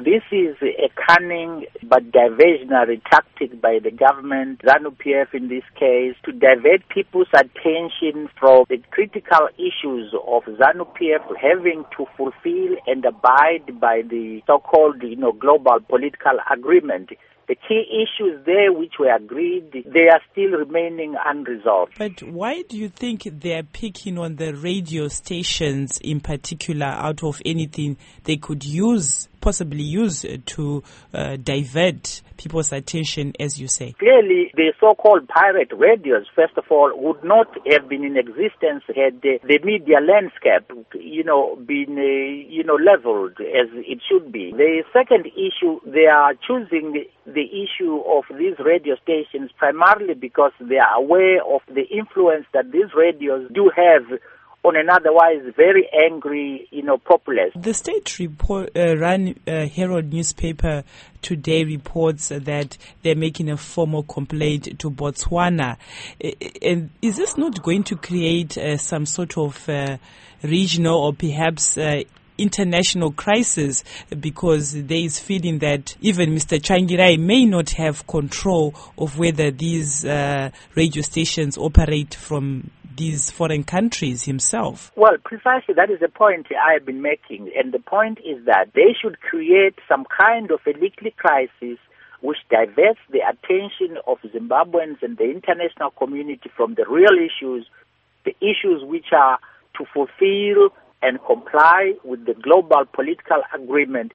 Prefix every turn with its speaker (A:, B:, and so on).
A: this is a cunning but diversionary tactic by the government, ZANU-PF in this case, to divert people's attention from the critical issues of ZANU-PF having to fulfill and abide by the so-called, global political agreement. The key issues there which were agreed, they are still remaining unresolved.
B: But why do you think they're picking on the radio stations in particular out of anything they could possibly use to divert people's attention, as you say?
A: Clearly, the so-called pirate radios, first of all, would not have been in existence had the media landscape, been, leveled as it should be. The second issue, they are choosing the issue of these radio stations primarily because they are aware of the influence that these radios do have on an otherwise very angry, populace.
B: The state-run Herald newspaper today reports that they're making a formal complaint to Botswana. And is this not going to create some sort of regional or perhaps international crisis, because there is feeling that even Mr. Tsvangirai may not have control of whether these radio stations operate from these foreign countries himself?
A: Well, precisely that is the point I have been making. And the point is that they should create some kind of a legal crisis which diverts the attention of Zimbabweans and the international community from the real issues, the issues which are to fulfill and comply with the global political agreement